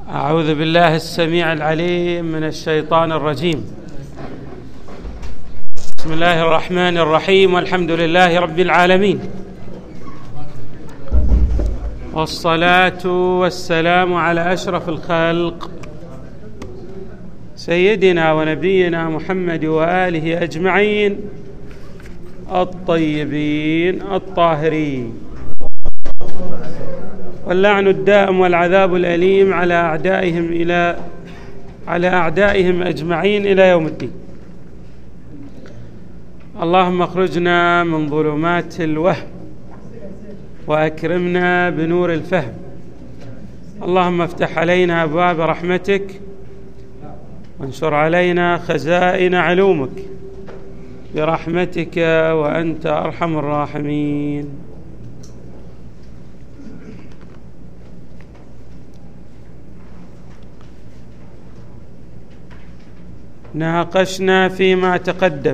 أعوذ بالله السميع العليم من الشيطان الرجيم. بسم الله الرحمن الرحيم، والحمد لله رب العالمين، والصلاة والسلام على أشرف الخلق سيدنا ونبينا محمد وآله أجمعين الطيبين الطاهرين، واللعن الدائم والعذاب الأليم على أعدائهم أجمعين إلى يوم الدين. اللهم اخرجنا من ظلمات الوهم وأكرمنا بنور الفهم. اللهم افتح علينا أبواب رحمتك وانشر علينا خزائن علومك برحمتك وأنت أرحم الراحمين. ناقشنا فيما تقدم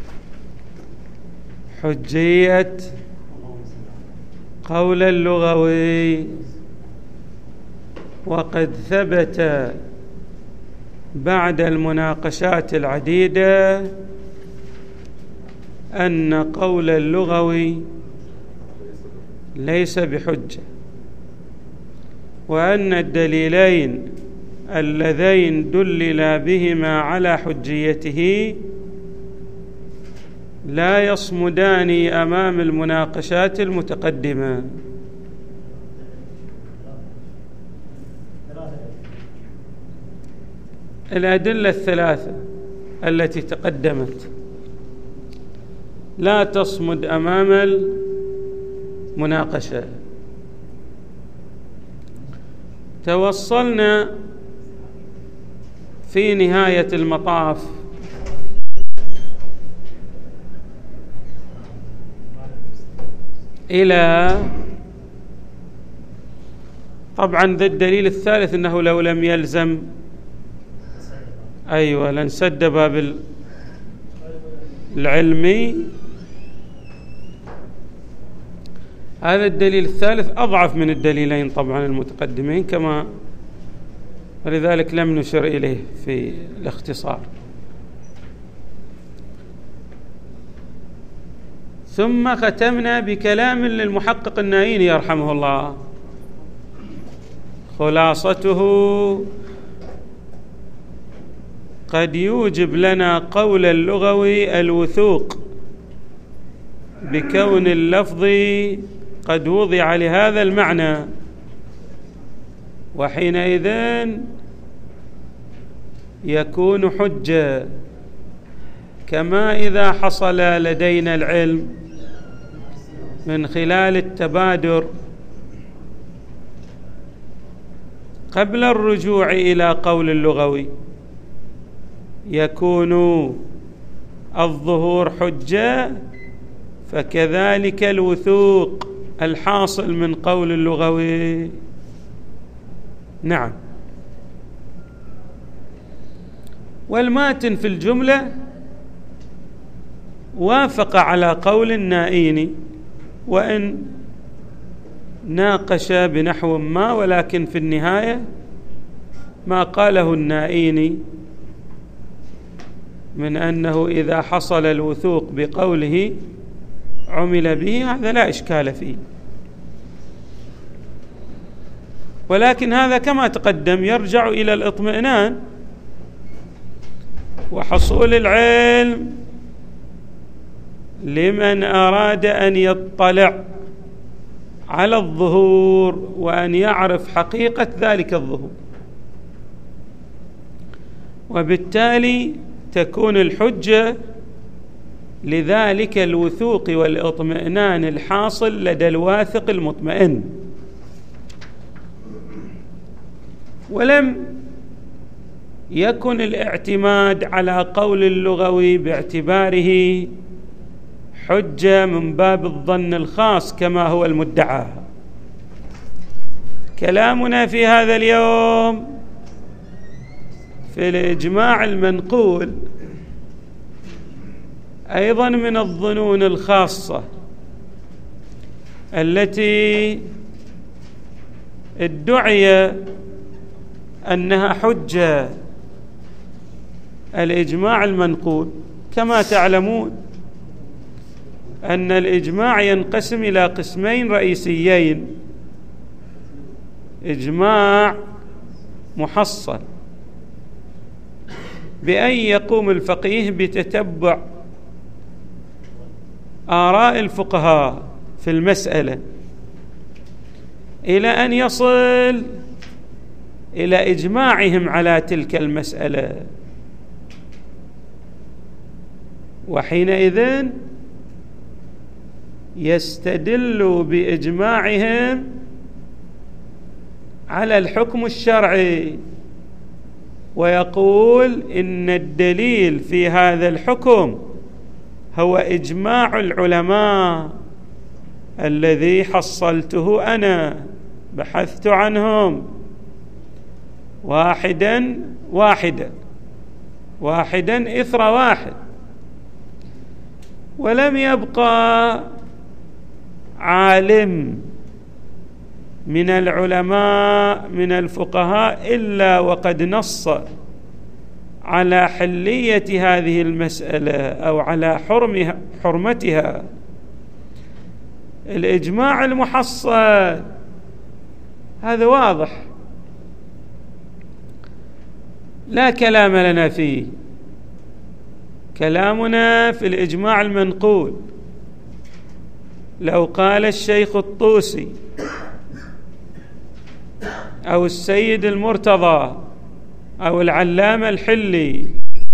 حجية قول اللغوي، وقد ثبت بعد المناقشات العديدة أن قول اللغوي ليس بحجة، وأن الدليلين اللذين دلل بهما على حجيته لا يصمدان أمام المناقشات المتقدمة. الأدلة الثلاثة التي تقدمت لا تصمد أمام المناقشة. توصلنا في نهاية المطاف إلى طبعا ذا الدليل الثالث أنه لو لم يلزم لانسد باب العلمي. هذا الدليل الثالث أضعف من الدليلين طبعا المتقدمين كما، ولذلك لم نشر إليه في الاختصار. ثم ختمنا بكلام للمحقق النائيني يرحمه الله، خلاصته: قد يوجب لنا قول اللغوي الوثوق بكون اللفظ قد وضع لهذا المعنى، وحينئذ يكون حجة، كما إذا حصل لدينا العلم من خلال التبادر قبل الرجوع إلى قول اللغوي يكون الظهور حجة، فكذلك الوثوق الحاصل من قول اللغوي. نعم. والماتن في الجملة وافق على قول النائيني وإن ناقش بنحو ما، ولكن في النهاية ما قاله النائيني من أنه إذا حصل الوثوق بقوله عمل به هذا لا إشكال فيه، ولكن هذا كما تقدم يرجع إلى الاطمئنان وحصول العلم لمن أراد أن يطلع على الظهور وأن يعرف حقيقة ذلك الظهور، وبالتالي تكون الحجة لذلك الوثوق والاطمئنان الحاصل لدى الواثق المطمئن. ولم يكن الاعتماد على قول اللغوي باعتباره حجة من باب الظن الخاص كما هو المدعى. كلامنا في هذا اليوم في الإجماع المنقول أيضا من الظنون الخاصة التي ادعي أنها حجة. الإجماع المنقول كما تعلمون أن الإجماع ينقسم إلى قسمين رئيسيين: إجماع محصل بأن يقوم الفقيه بتتبع آراء الفقهاء في المسألة إلى أن يصل إلى إجماعهم على تلك المسألة، وحينئذ يستدل بإجماعهم على الحكم الشرعي ويقول إن الدليل في هذا الحكم هو إجماع العلماء الذي حصلته أنا، بحثت عنهم واحدا إثر واحد، ولم يبقى عالم من العلماء من الفقهاء إلا وقد نص على حلية هذه المسألة أو على حرمتها. الإجماع المحصل هذا واضح، لا كلام لنا فيه. كلامنا في الإجماع المنقول. لو قال الشيخ الطوسي أو السيد المرتضى أو العلامة الحلي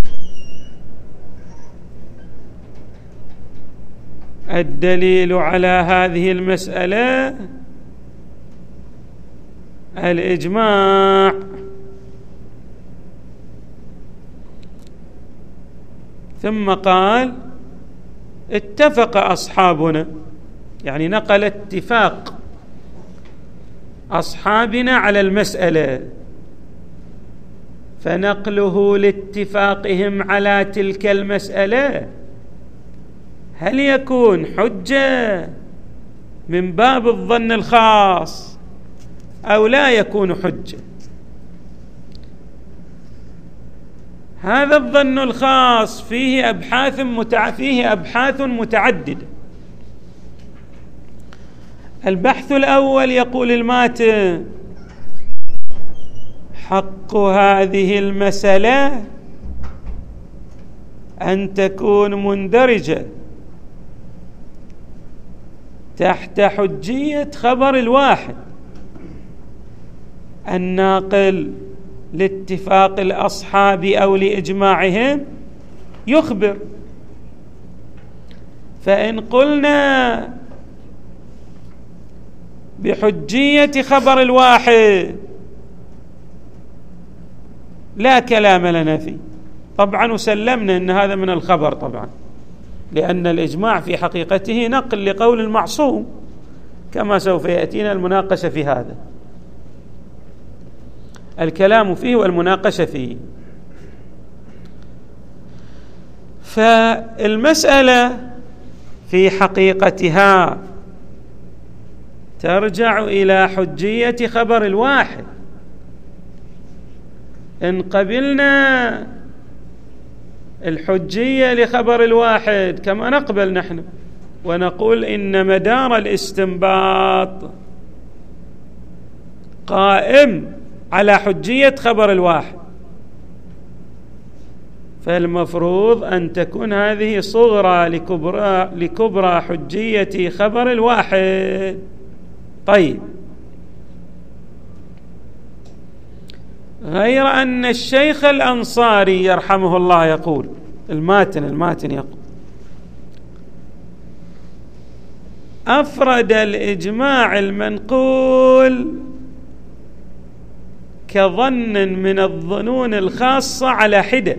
الدليل على هذه المسألة الإجماع، ثم قال اتفق أصحابنا، يعني نقل اتفاق أصحابنا على المسألة، فنقله لاتفاقهم على تلك المسألة هل يكون حجة من باب الظن الخاص أو لا يكون حجة؟ هذا الظن الخاص فيه أبحاث متعددة. البحث الأول يقول الماتن: حق هذه المسألة أن تكون مندرجة تحت حجية خبر الواحد الناقل لاتفاق الأصحاب أو لإجماعهم يخبر. فإن قلنا بحجية خبر الواحد لا كلام لنا فيه، طبعا وسلمنا أن هذا من الخبر طبعا، لأن الإجماع في حقيقته نقل لقول المعصوم، كما سوف يأتينا المناقشة في هذا، الكلام فيه والمناقشة فيه. فالمسألة في حقيقتها ترجع إلى حجية خبر الواحد. إن قبلنا الحجية لخبر الواحد كما نقبل نحن ونقول إن مدار الاستنباط قائم على حجية خبر الواحد، فالمفروض أن تكون هذه صغرى لكبرى حجية خبر الواحد. طيب، غير أن الشيخ الأنصاري يرحمه الله يقول، الماتن يقول: أفرد الإجماع المنقول كظن من الظنون الخاصة على حدة،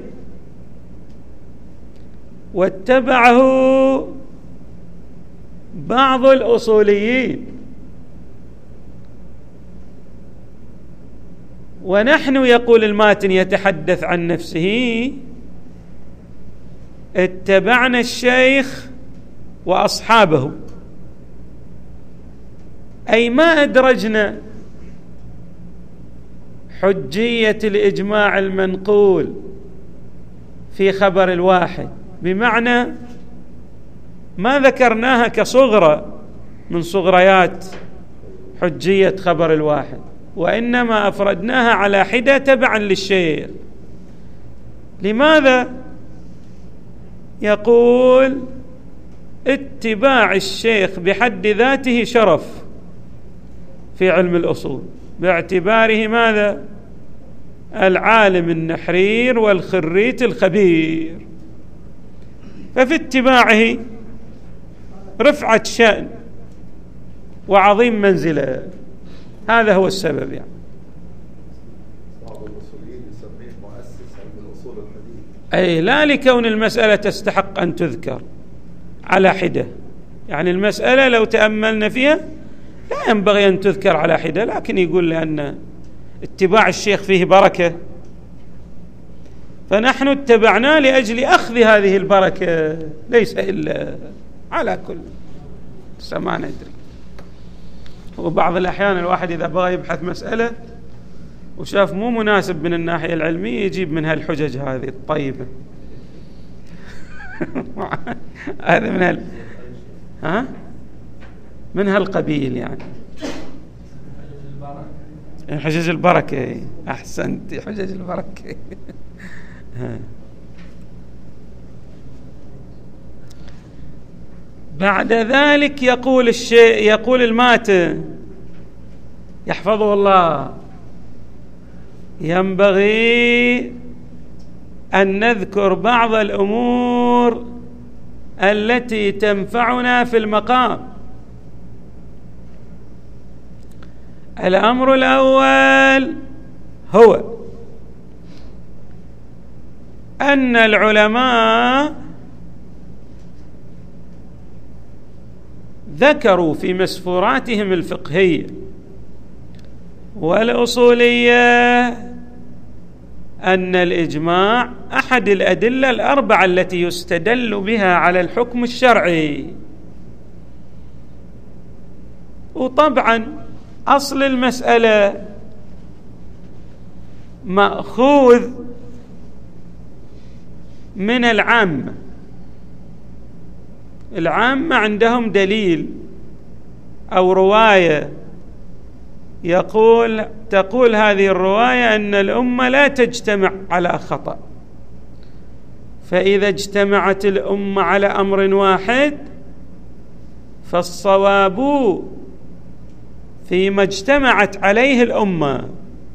واتبعه بعض الأصوليين، ونحن يقول الماتن يتحدث عن نفسه اتبعنا الشيخ وأصحابه، أي ما أدرجنا حجية الإجماع المنقول في خبر الواحد، بمعنى ما ذكرناها كصغرى من صغريات حجية خبر الواحد، وإنما أفردناها على حدة تبعا للشيخ. لماذا؟ يقول اتباع الشيخ بحد ذاته شرف في علم الأصول، باعتباره ماذا؟ العالم النحرير والخريت الخبير، ففي اتباعه رفعة شأن وعظيم منزلة. هذا هو السبب. يعني بعض الأصوليين يسميه مؤسس علم الأصول الحديث، أي لا لكون المسألة تستحق أن تذكر على حدة، يعني المسألة لو تأملنا فيها لا ينبغي أن تذكر على حدة، لكن يقول لأن اتباع الشيخ فيه بركة، فنحن اتبعناه لأجل أخذ هذه البركة، ليس إلا على كل ما ندري. وبعض الأحيان الواحد إذا بغى يبحث مسألة وشاف مو مناسب من الناحية العلمية يجيب منها الحجج هذه الطيبة. هذا من هالقبيل، يعني حجج البركة. أحسنت، حجج البركة. بعد ذلك يقول الماتن يحفظه الله: ينبغي أن نذكر بعض الأمور التي تنفعنا في المقام. الأمر الأول هو أن العلماء ذكروا في مسفوراتهم الفقهية والأصولية أن الإجماع أحد الأدلة الأربعة التي يستدل بها على الحكم الشرعي. وطبعا أصل المسألة مأخوذ من العامة. العامة عندهم دليل أو رواية تقول هذه الرواية أن الأمة لا تجتمع على خطأ، فإذا اجتمعت الأمة على أمر واحد فالصواب فيما اجتمعت عليه الأمة.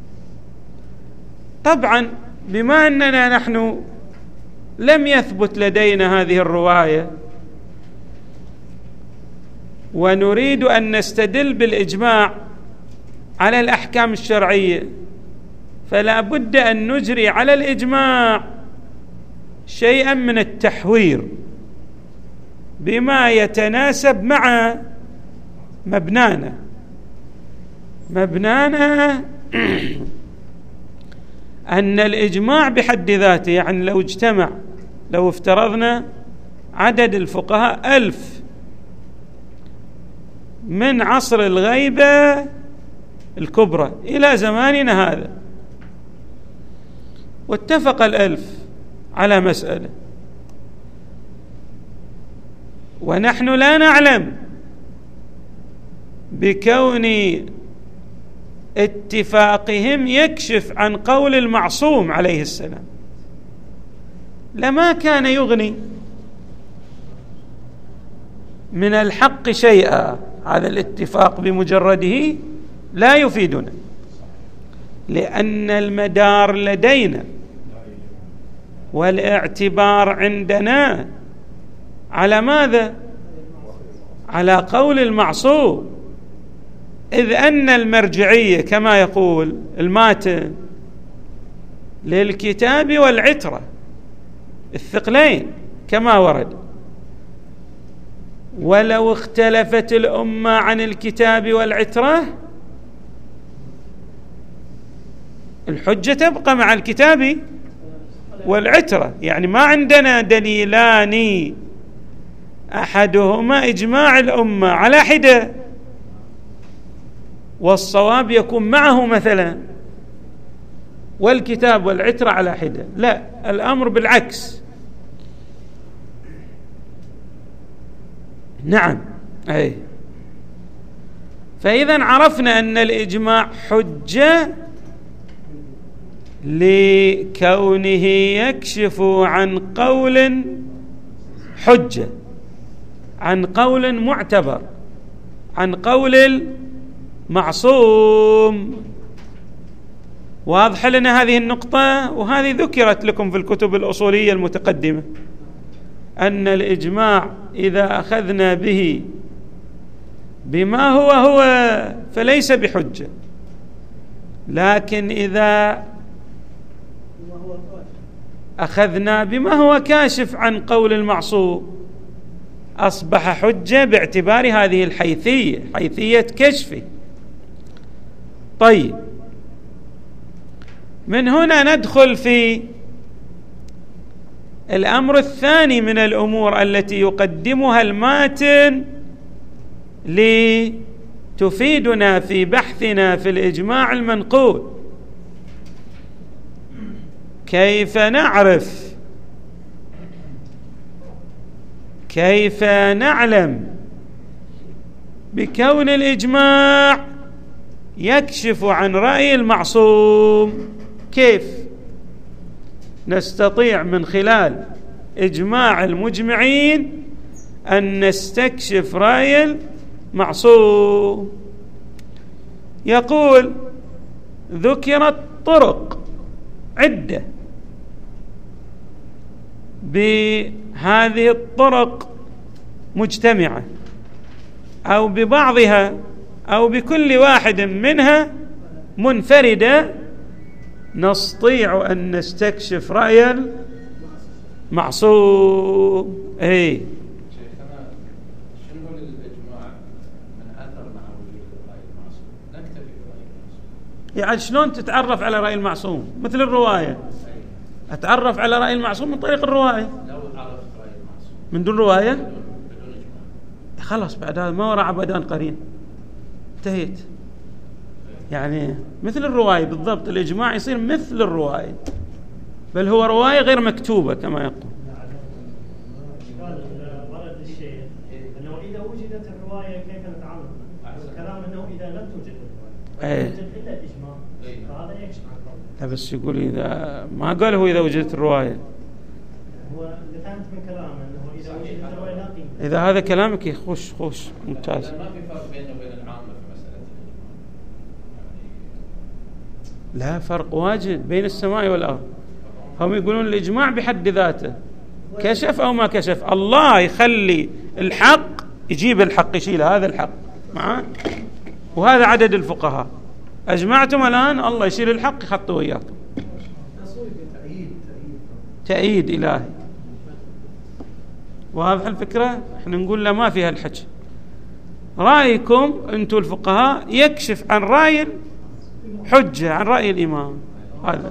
طبعا بما أننا نحن لم يثبت لدينا هذه الرواية ونريد أن نستدل بالإجماع على الأحكام الشرعية، فلا بد أن نجري على الإجماع شيئا من التحوير بما يتناسب مع مبنانا أن الإجماع بحد ذاته، يعني لو افترضنا عدد الفقهاء 1000 من عصر الغيبة الكبرى إلى زماننا هذا، واتفق 1000 على مسألة، ونحن لا نعلم بكون اتفاقهم يكشف عن قول المعصوم عليه السلام، لما كان يغني من الحق شيئا. هذا الاتفاق بمجرده لا يفيدنا، لأن المدار لدينا والاعتبار عندنا على ماذا؟ على قول المعصوم، إذ أن المرجعية كما يقول الماتن للكتاب والعترة الثقلين كما ورد، ولو اختلفت الأمة عن الكتاب والعترة الحجة تبقى مع الكتاب والعترة. يعني ما عندنا دليلان أحدهما إجماع الأمة على حدة والصواب يكون معه مثلا، والكتاب والعترة على حدة، لا، الأمر بالعكس. نعم، أي. فإذا عرفنا أن الإجماع حجة لكونه يكشف عن قول حجة، عن قول معتبر، عن قول المعصوم. واضح لنا هذه النقطة، وهذه ذكرت لكم في الكتب الأصولية المتقدمة، أن الإجماع إذا أخذنا به بما هو فليس بحجة، لكن إذا أخذنا بما هو كاشف عن قول المعصوم أصبح حجة باعتبار هذه الحيثية، حيثية كشفه. طيب، من هنا ندخل في الأمر الثاني من الأمور التي يقدمها الماتن لتفيدنا في بحثنا في الإجماع المنقول. كيف نعرف، كيف نعلم بكون الإجماع يكشف عن رأي المعصوم؟ كيف نستطيع من خلال إجماع المجمعين أن نستكشف رأي المعصوم؟ يقول: ذكرت طرق عدة، بهذه الطرق مجتمعة أو ببعضها أو بكل واحد منها منفردة، نستطيع أن نستكشف رأي المعصوم. شيخنا، شنو الإجماع من أثر مع وجود رأي المعصوم؟ نكتفي برأي المعصوم. يعني شلون تتعرف على رأي المعصوم؟ مثل الرواية، أتعرف على رأي المعصوم من طريق الرواية. لو عرفت رأي المعصوم من دون رواية بدون إجماع، خلاص بعد هذا ما وراء عبدان قرين، انتهيت. يعني مثل الرواية بالضبط، الإجماع يصير مثل الرواية، بل هو رواية غير مكتوبة كما يقول. ورد الشيخ أنه إذا وجدت الرواية كيف نتعامل؟ الكلام أنه إذا لم توجد الرواية وجد إلا الإجماع، فهذا يكشف عن قوله. لا بس يقول إذا ما قال هو إذا وجدت الرواية، هو اللي فهمت من كلامه أنه إذا وجدت الرواية لا قيمة. إذا هذا كلامك يخش ممتاز. ما في فرق بينه وبين العامة في مسألة الإجماع. لا، فرق واجد بين السماء والأرض. هم يقولون الإجماع بحد ذاته كشف أو ما كشف، الله يخلي الحق، يجيب الحق يشيله، هذا الحق معاه، وهذا عدد الفقهاء. أجمعتم الآن، الله يشيل الحق يخطه وياكم. تأييد إلهي. واضح الفكرة؟ احنا نقول لا، ما فيها الحكي. رأيكم أنتم الفقهاء يكشف عن رأي حجة عن رأي الإمام. هذا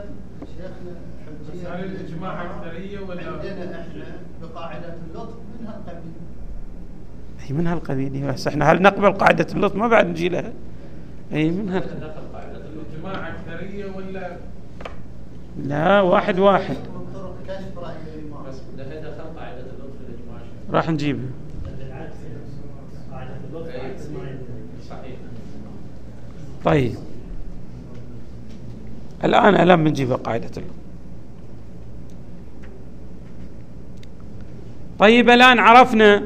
هل الإجماع أكثرية ولا عندنا احنا بقاعدة اللطف من هالقبيل؟ أي من هالقبيل. بس احنا هل نقبل قاعدة اللطف؟ ما بعد نجي لها. أي من هالقبيل. الإجماع أكثرية ولا لا، واحد من طرق كشف رأي الإمام؟ بس ده دخل قاعدة اللطف في الإجماع. راح نجيبها. بالعكس، قاعدة اللطف صحيح. طيب، الآن ألم بنجيبها قاعدة اللطف. طيب، الآن عرفنا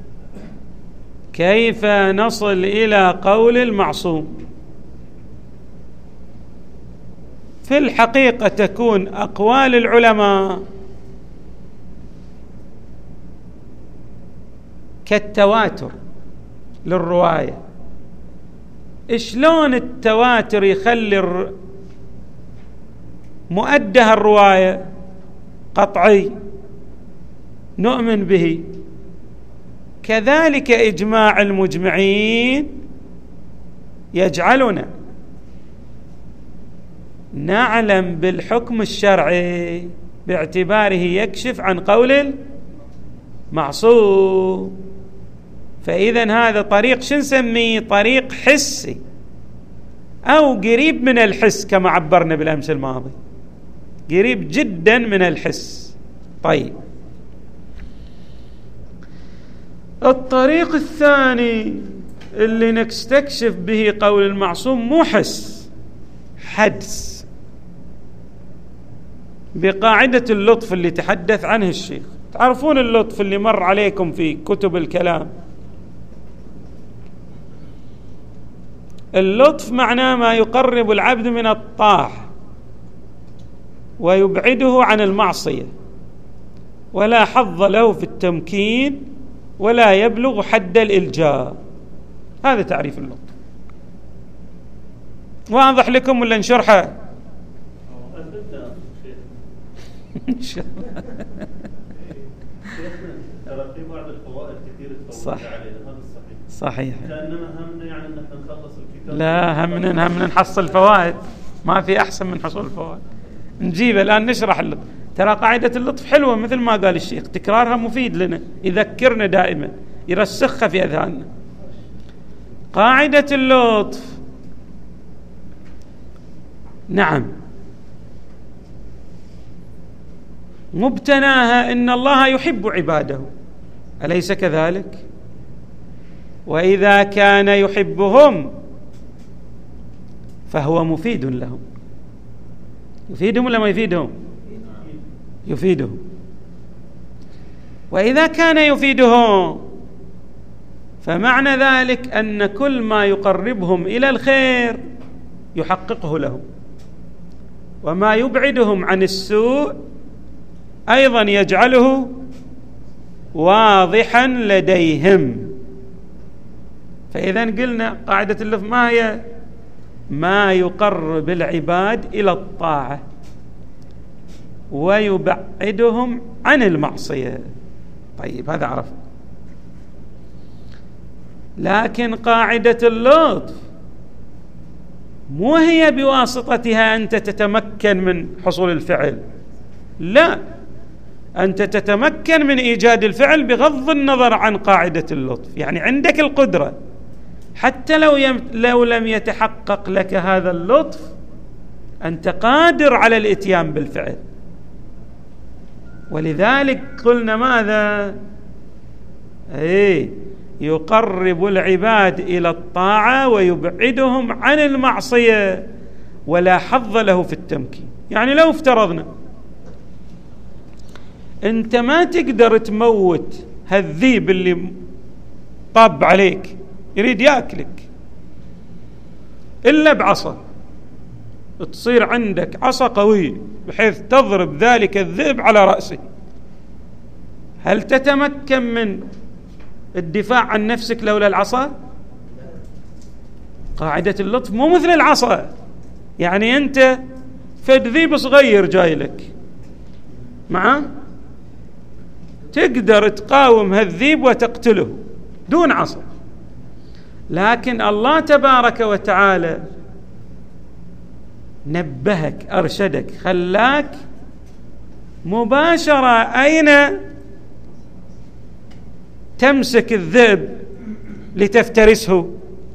كيف نصل إلى قول المعصوم. في الحقيقة تكون أقوال العلماء كالتواتر للرواية. شلون التواتر يخلي مؤدها الرواية قطعي نؤمن به، كذلك إجماع المجمعين يجعلنا نعلم بالحكم الشرعي باعتباره يكشف عن قول المعصوم. فإذا هذا طريق شو نسميه؟ طريق حسي. أو قريب من الحس كما عبرنا بالأمس الماضي، قريب جدا من الحس. طيب، الطريق الثاني اللي نستكشف به قول المعصوم مو حس، حدس، بقاعدة اللطف اللي تحدث عنه الشيخ. تعرفون اللطف اللي مر عليكم في كتب الكلام؟ اللطف معناه ما يقرب العبد من الطاعة ويبعده عن المعصية، ولا حظ له في التمكين ولا يبلغ حد الإلجاء. هذا تعريف اللطف. واضح لكم ولا نشرحه؟ إن شاء الله. ترى في بعض الفوائد كثير صح، عليها، هذا صحيح. كأنما همنا يعني ان احنا نخلص الكتاب. لا، همنا نحصل فوائد، ما في احسن من حصول الفوائد. نجيب الان نشرح اللطف. ترى قاعدة اللطف حلوة مثل ما قال الشيخ، تكرارها مفيد لنا، يذكرنا دائما، يرسخها في اذهاننا. قاعدة اللطف، نعم، مبتناها ان الله يحب عباده، أليس كذلك؟ وإذا كان يحبهم فهو مفيد لهم. يفيدهم ولا ما يفيدهم؟ يفيدهم. وإذا كان يفيدهم فمعنى ذلك أن كل ما يقربهم إلى الخير يحققه لهم، وما يبعدهم عن السوء أيضا يجعله واضحا لديهم. فإذا قلنا قاعدة اللطف ما هي؟ ما يقرب العباد إلى الطاعة ويبعدهم عن المعصية. طيب، هذا عرف. لكن قاعدة اللطف مو هي بواسطتها أنت تتمكن من حصول الفعل، لا، أنت تتمكن من إيجاد الفعل بغض النظر عن قاعدة اللطف. يعني عندك القدرة، حتى لو لم يتحقق لك هذا اللطف أنت قادر على الإتيان بالفعل. ولذلك قلنا ماذا؟ يقرب العباد إلى الطاعة ويبعدهم عن المعصية، ولا حظ له في التمكين. يعني لو افترضنا أنت ما تقدر تموت هالذيب اللي طاب عليك يريد يأكلك إلا بعصا، تصير عندك عصا قوية بحيث تضرب ذلك الذئب على رأسه، هل تتمكن من الدفاع عن نفسك لولا العصا؟ قاعدة اللطف مو مثل العصا. يعني أنت فد ذيب صغير جاي لك معه، تقدر تقاوم هالذيب وتقتله دون عصا. لكن الله تبارك وتعالى نبهك، أرشدك، خلاك مباشرة أين تمسك الذئب لتفترسه؟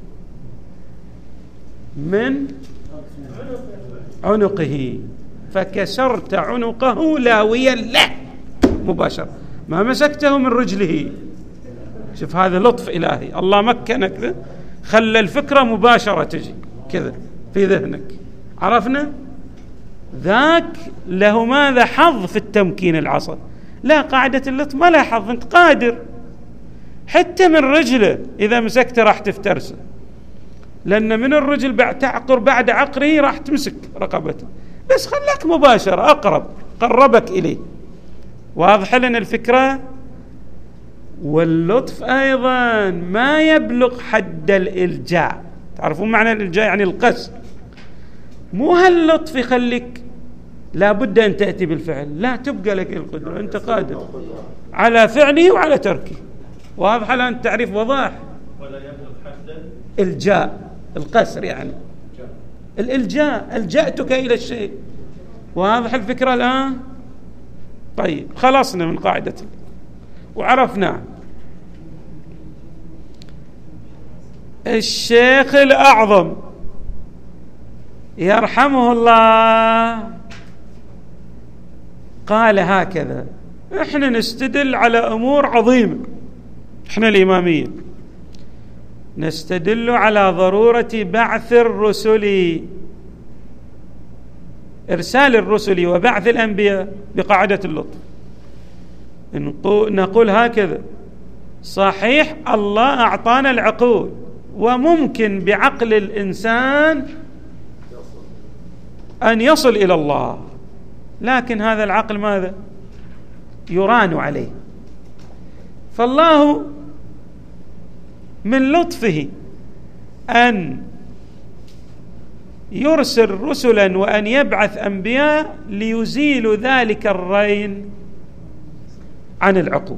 من عنقه، فكسرت عنقه لاويا له مباشرة، ما مسكته من رجله. شوف هذا لطف إلهي، الله مكنك، خلى الفكرة مباشرة تجي كذا في ذهنك. عرفنا؟ ذاك له ماذا؟ حظ في التمكين. العصا لا، قاعدة اللطف ما لها حظ، أنت قادر حتى من رجله إذا مسكته راح تفترسه، لأن من الرجل تعقر بعد عقره راح تمسك رقبته، بس خلاك مباشرة أقرب، قربك إليه. واضح لنا الفكرة؟ واللطف أيضا ما يبلغ حد الإلجاء. تعرفون معنى الإلجاء؟ يعني القسم. مو هاللطف يخليك لابد أن تأتي بالفعل، لا، تبقى لك القدرة، أنت قادر على فعله وعلى تركه. واضح الآن التعريف وضاح؟ ولا يبلغ حد الإلجاء، القسر يعني الإلجاء، ألجأتك إلى الشيء. واضح الفكرة الآن؟ طيب، خلصنا من قاعدة وعرفنا. الشيخ الأعظم يرحمه الله قال هكذا: احنا نستدل على أمور عظيمة، احنا الإمامية نستدل على ضرورة بعث الرسل، إرسال الرسل وبعث الأنبياء بقاعدة اللطف. نقول هكذا: صحيح الله أعطانا العقول، وممكن بعقل الإنسان أن يصل إلى الله، لكن هذا العقل ماذا؟ يران عليه. فالله من لطفه أن يرسل رسلا وأن يبعث أنبياء ليزيل ذلك الرين عن العقول،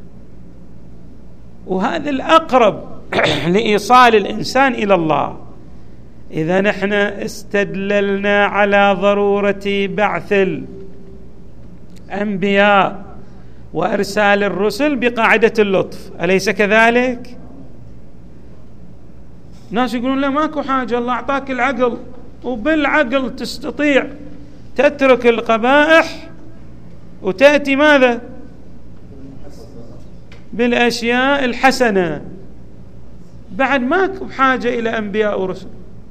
وهذا الأقرب لإيصال الإنسان إلى الله. إذا نحن استدللنا على ضرورة بعث الأنبياء وإرسال الرسل بقاعدة اللطف، أليس كذلك؟ ناس يقولون لا ماكو حاجة، الله أعطاك العقل، وبالعقل تستطيع تترك القبائح وتأتي ماذا؟ بالأشياء الحسنة. بعد ماكو حاجة إلى أنبياء ورسل.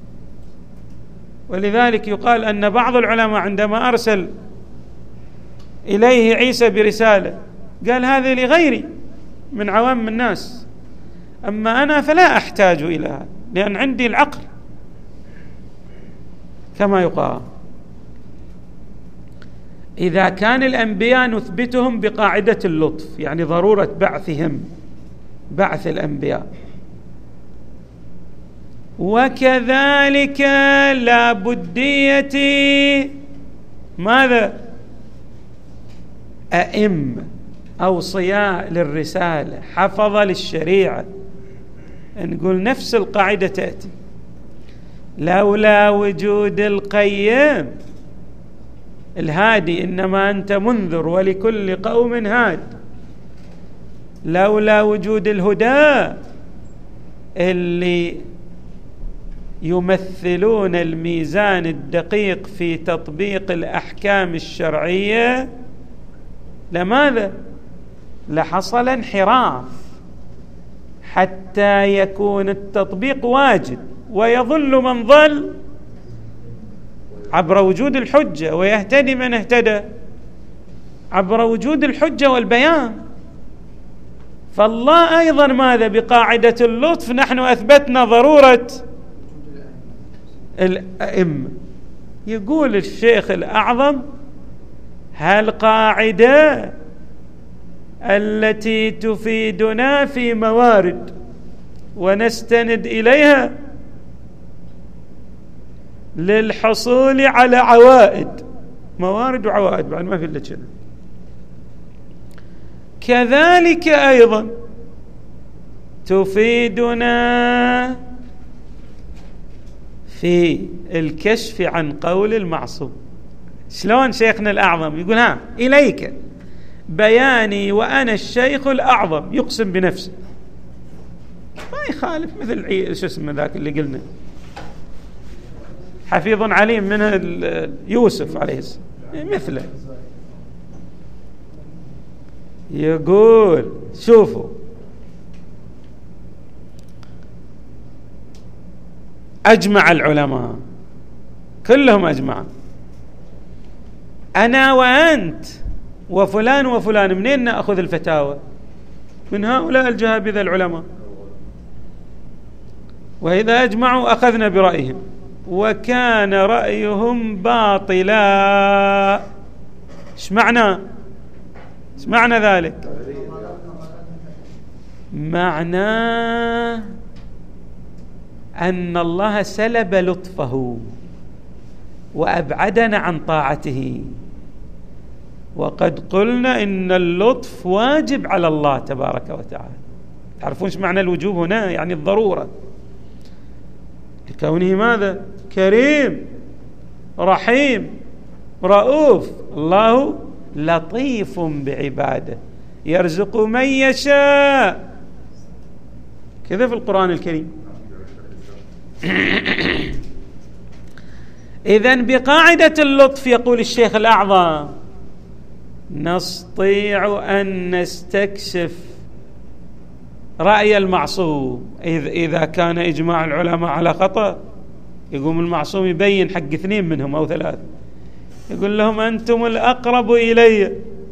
ولذلك يقال أن بعض العلماء عندما أرسل إليه عيسى برسالة قال: هذه لغيري من عوام الناس، أما أنا فلا أحتاج إلى هذا لأن عندي العقل، كما يقال. إذا كان الأنبياء نثبتهم بقاعدة اللطف، يعني ضرورة بعثهم، بعث الأنبياء، وكذلك لا بدية ماذا؟ أئمة أوصياء للرسالة، حفظة للشريعة، نقول نفس القاعدة تأتي: لولا وجود القيم الهادي، إنما أنت منذر ولكل قوم هاد، لولا وجود الهدى اللي يمثلون الميزان الدقيق في تطبيق الأحكام الشرعية لماذا؟ لحصل انحراف حتى يكون التطبيق واجب، ويضل من ضل عبر وجود الحجة، ويهتدي من اهتدى عبر وجود الحجة والبيان. فالله أيضا ماذا؟ بقاعدة اللطف نحن أثبتنا ضرورة الأئمة. يقول الشيخ الأعظم: هالقاعدة التي تفيدنا في موارد ونستند إليها للحصول على عوائد، موارد وعوائد، بعد ما في إلا كذا. كذلك أيضا تفيدنا في الكشف عن قول المعصوم. شلون شيخنا الأعظم يقول: ها إليك بياني وأنا الشيخ الأعظم، يقسم بنفسه، ما يخالف مثل شو اسمه ذاك اللي قلنا حفيظ عليم من يوسف عليه السلام، مثله. يقول: شوفوا، أجمع العلماء كلهم أجمع، أنا وأنت وفلان وفلان، منين نأخذ الفتاوى؟ من هؤلاء الجهابذة العلماء، وإذا أجمعوا أخذنا برأيهم، وكان رأيهم باطلا. ايش معنى ذلك؟ معناه أن الله سلب لطفه وأبعدنا عن طاعته، وقد قلنا إن اللطف واجب على الله تبارك وتعالى. تعرفون ايش معنى الوجوب هنا؟ يعني الضرورة، لكونه ماذا؟ كريم رحيم رؤوف. الله لطيف بعباده يرزق من يشاء، كذا في القرآن الكريم. إذن بقاعدة اللطف يقول الشيخ الأعظم نستطيع أن نستكشف رأي المعصوم إذا كان إجماع العلماء على خطأ. يقوم المعصوم يبين حق 2 منهم أو 3، يقول لهم أنتم الأقرب إلي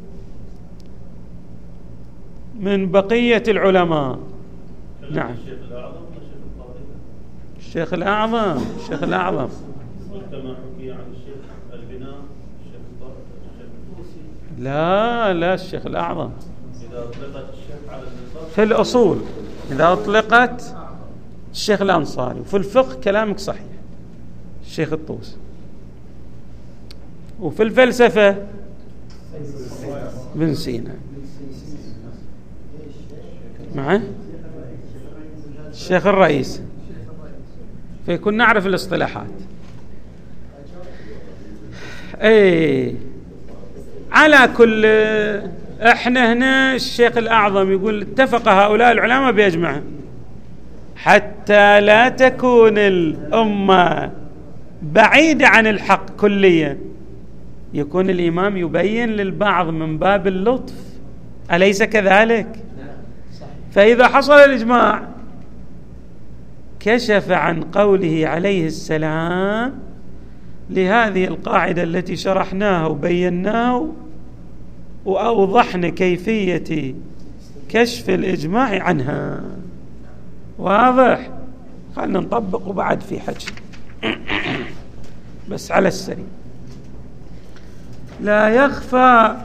من بقية العلماء. نعم الشيخ الأعظم الشيخ الأعظم كما حكي عن الشيخ البناء لا الشيخ الأعظم إذا أطلقت الشيخ على النصاب في الأصول، إذا أطلقت الشيخ الأنصاري، وفي الفقه كلامك صحيح الشيخ الطوسي، وفي الفلسفة بن سينا معه الشيخ الرئيس. فيكون نعرف الاصطلاحات. على كل احنا هنا الشيخ الأعظم يقول اتفق هؤلاء العلماء بيجمعهم حتى لا تكون الأمة بعيدة عن الحق كليا، يكون الإمام يبين للبعض من باب اللطف، أليس كذلك؟ فإذا حصل الإجماع كشف عن قوله عليه السلام لهذه القاعدة التي شرحناها وبيناها وأوضحنا كيفية كشف الإجماع عنها. واضح؟ خلنا نطبق بعد في حكي بس على السريع. لا يخفى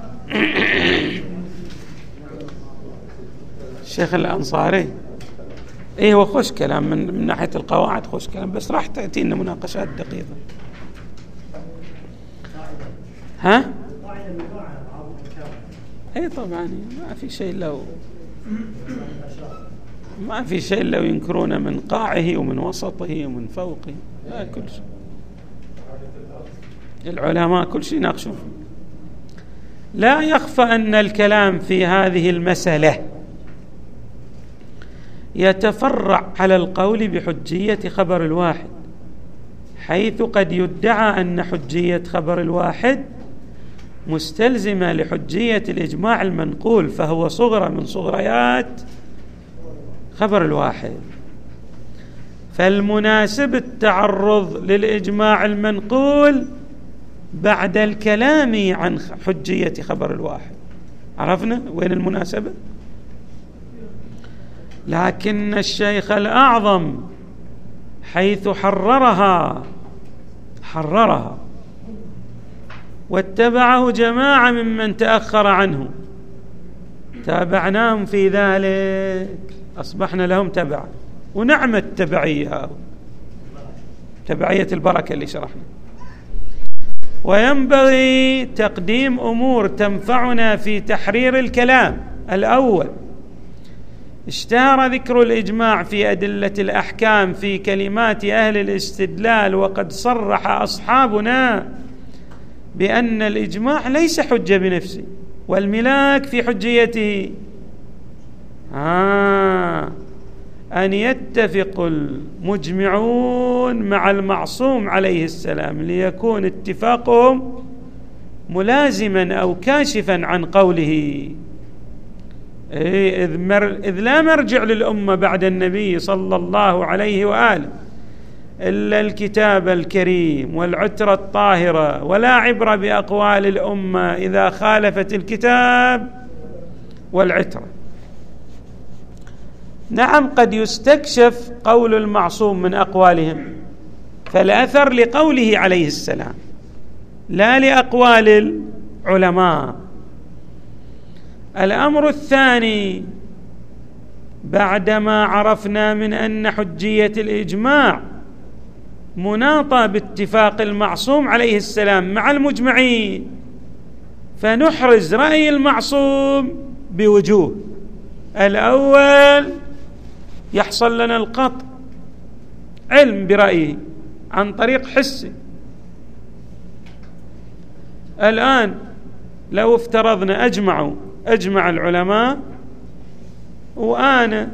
الشيخ الأنصاري هو خوش كلام من ناحية القواعد، خوش كلام، بس راح تأتينا مناقشات دقيقة. ها؟ طبعا ما في شيء لو ينكرون من قاعه ومن وسطه ومن فوقه، لا كل شيء العلماء كل شيء يناقشون. لا يخفى أن الكلام في هذه المسألة يتفرع على القول بحجية خبر الواحد، حيث قد يدعى أن حجية خبر الواحد مستلزمة لحجية الإجماع المنقول، فهو صغرى من صغريات خبر الواحد. فالمناسب التعرض للإجماع المنقول بعد الكلام عن حجية خبر الواحد. عرفنا وين المناسبة؟ لكن الشيخ الأعظم حيث حررها واتبعه جماعة ممن تأخر عنه، تابعناهم في ذلك، أصبحنا لهم تبعا، ونعم التبعية، تبعية البركة اللي شرحنا. وينبغي تقديم أمور تنفعنا في تحرير الكلام. الأول، اشتهر ذكر الإجماع في أدلة الأحكام في كلمات أهل الاستدلال، وقد صرح أصحابنا بأن الإجماع ليس حجة بنفسه، والملاك في حجيته أن يتفق المجمعون مع المعصوم عليه السلام ليكون اتفاقهم ملازما أو كاشفا عن قوله. إذ لا مرجع للأمة بعد النبي صلى الله عليه وآله إلا الكتاب الكريم والعترة الطاهرة، ولا عبرة بأقوال الأمة إذا خالفت الكتاب والعترة. نعم قد يستكشف قول المعصوم من أقوالهم، فالأثر لقوله عليه السلام لا لأقوال العلماء. الأمر الثاني، بعدما عرفنا من أن حجية الإجماع مناطة باتفاق المعصوم عليه السلام مع المجمعين، فنحرز رأي المعصوم بوجوه. الأول، يحصل لنا القطع علم برأيه عن طريق حسي. الآن لو افترضنا أجمع العلماء، وأنا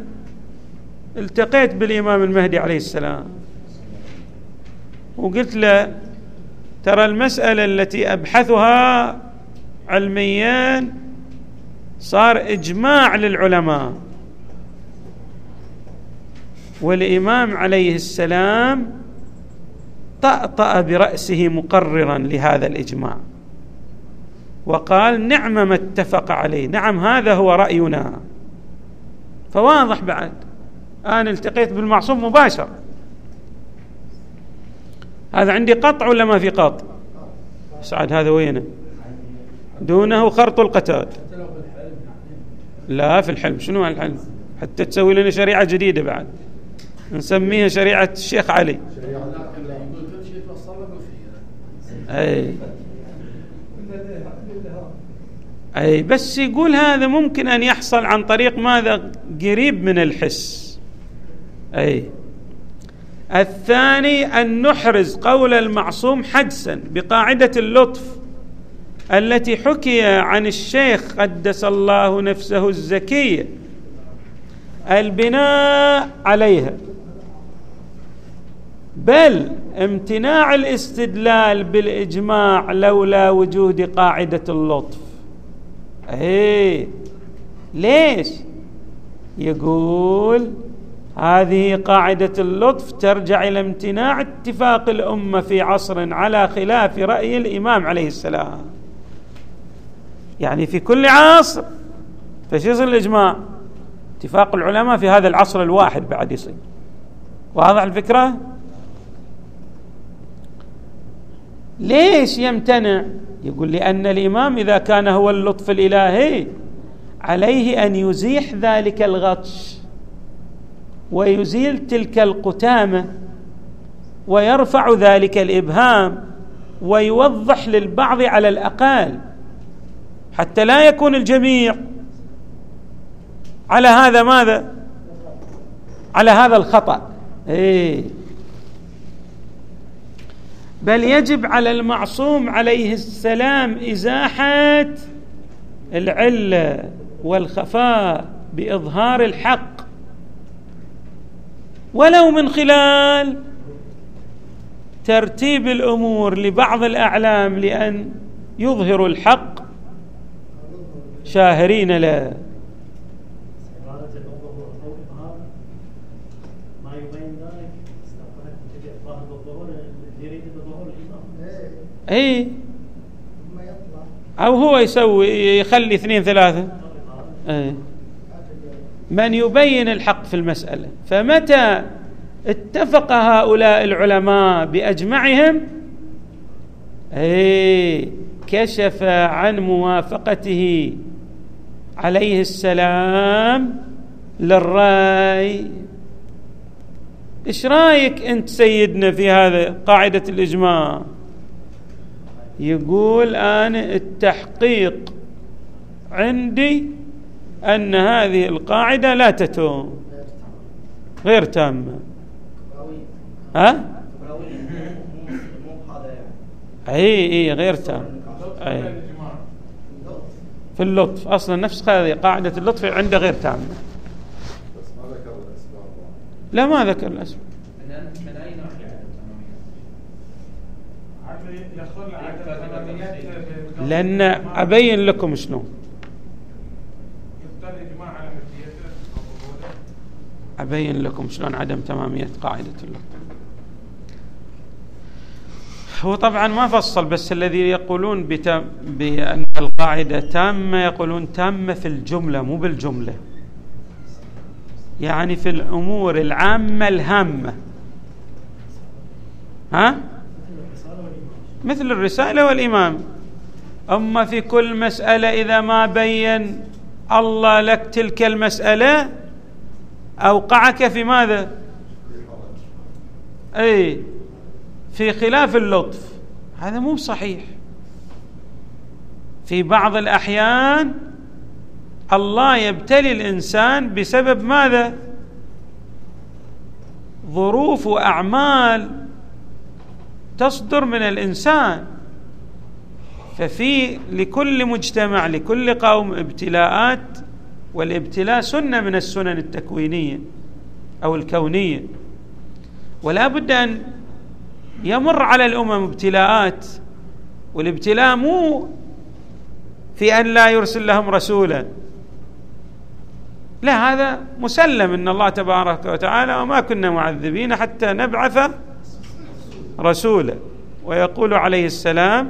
التقيت بالإمام المهدي عليه السلام وقلت له ترى المسألة التي أبحثها علميا صار إجماع للعلماء، والإمام عليه السلام طأطأ برأسه مقررا لهذا الإجماع وقال نعم ما اتفق عليه، نعم هذا هو رأينا. فواضح بعد أنا التقيت بالمعصوم مباشرة، هذا عندي قطع ولا ما في قطع؟ سعد هذا وينه؟ دونه خرط القتاد. لا في الحلم، شنو الحلم؟ حتى تسوي لنا شريعة جديدة بعد نسميها شريعة الشيخ علي. أي بس يقول هذا ممكن أن يحصل عن طريق ماذا؟ قريب من الحس. أي الثاني أن نحرز قول المعصوم حدسا بقاعدة اللطف التي حكي عن الشيخ قدس الله نفسه الزكية البناء عليها، بل امتناع الاستدلال بالإجماع لولا وجود قاعدة اللطف. ليش؟ يقول هذه قاعدة اللطف ترجع إلى امتناع اتفاق الأمة في عصر على خلاف رأي الإمام عليه السلام، يعني في كل عصر فش يصير الإجماع؟ اتفاق العلماء في هذا العصر الواحد بعد يصير. واضح الفكرة؟ ليش يمتنع؟ يقول لأن الإمام إذا كان هو اللطف الإلهي عليه أن يزيح ذلك الغطش ويزيل تلك القتامة ويرفع ذلك الإبهام ويوضح للبعض على الأقل، حتى لا يكون الجميع على هذا ماذا؟ على هذا الخطأ. بل يجب على المعصوم عليه السلام إزاحة العلة والخفاء بإظهار الحق، ولو من خلال ترتيب الأمور لبعض الأعلام لأن يظهروا الحق شاهرين له. أو هو يخلي 2 3 من يبين الحق في المسألة. فمتى اتفق هؤلاء العلماء بأجمعهم كشف عن موافقته عليه السلام للرأي. إيش رأيك أنت سيدنا في هذا قاعدة الإجماع؟ يقول أنا التحقيق عندي أن هذه القاعدة لا تتم، غير تامة. غير تامة. في اللطف أصلا نفس هذه قاعدة اللطف عنده غير تامة. لا ما ذكر الأسباب. لأن أبين لكم شنو أبين لكم شلون عدم تمامية قاعدة اللطف. هو طبعا ما فصل، بس الذي يقولون بأن القاعدة تامة يقولون تامة في الجملة مو بالجملة، يعني في الأمور العامة الهامة، مثل الرسالة والإمام. أما في كل مسألة إذا ما بين الله لك تلك المسألة أوقعك في ماذا؟ في خلاف اللطف. هذا مو صحيح. في بعض الأحيان الله يبتلي الإنسان بسبب ماذا؟ ظروف وأعمال تصدر من الإنسان. ففي لكل مجتمع لكل قوم ابتلاءات، والابتلاء سنة من السنن التكوينية أو الكونية، ولا بد أن يمر على الأمم ابتلاءات، والابتلاء مو في أن لا يرسل لهم رسولا، لا، هذا مسلم إن الله تبارك وتعالى وما كنا معذبين حتى نبعث رسولا. ويقول عليه السلام: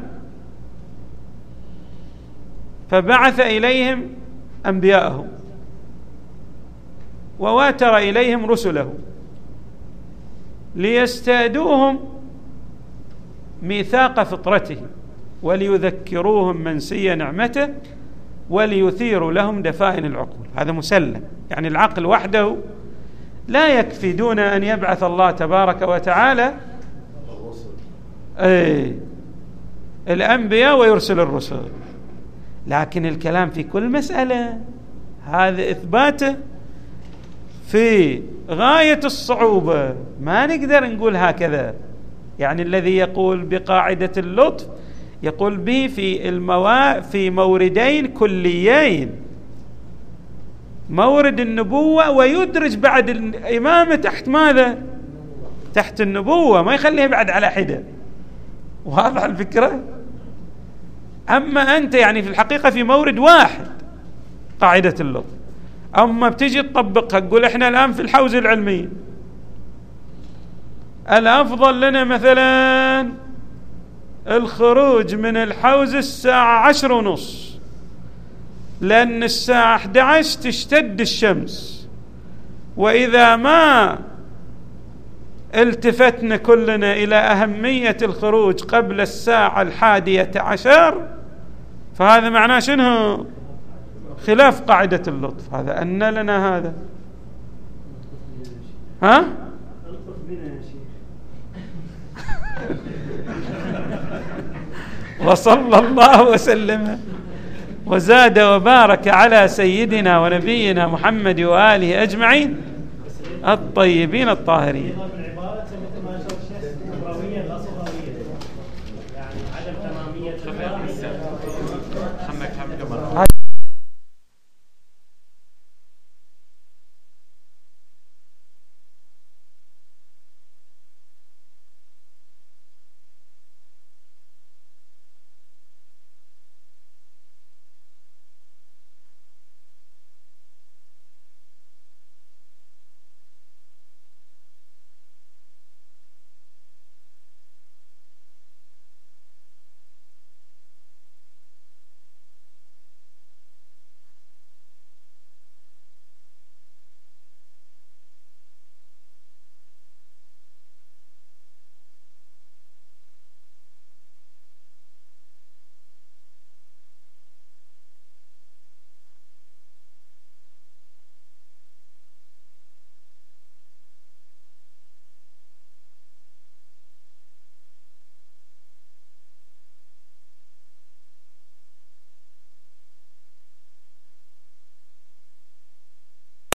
فبعث إليهم أنبياءهم وواتر إليهم رسله ليستادوهم ميثاق فطرته وليذكروهم منسي نعمته وليثيروا لهم دفائن العقول. هذا مسلم، يعني العقل وحده لا يكفي دون أن يبعث الله تبارك وتعالى الأنبياء ويرسل الرسل. لكن الكلام في كل مسألة هذا إثباته في غاية الصعوبة، ما نقدر نقول هكذا. يعني الذي يقول بقاعدة اللطف يقول به في موردين كليين: مورد النبوة، ويدرج بعد الإمامة تحت ماذا؟ تحت النبوة، ما يخليه بعد على حدة. واضح الفكرة؟ أما أنت يعني في الحقيقة في مورد واحد قاعدة اللطف، أما بتجي تطبقها تقول إحنا الآن في الحوزة العلمية، الأفضل لنا مثلا الخروج من الحوزة الساعة 10:30 لأن الساعة 11 تشتد الشمس، وإذا ما التفتنا كلنا إلى أهمية الخروج قبل الساعة 11 فهذا معناه شنو؟ خلاف قاعدة اللطف. هذا أن لنا هذا وصلى الله وسلم وزاد وبارك على سيدنا ونبينا محمد وآله أجمعين الطيبين الطاهرين. يعني عدم تمامية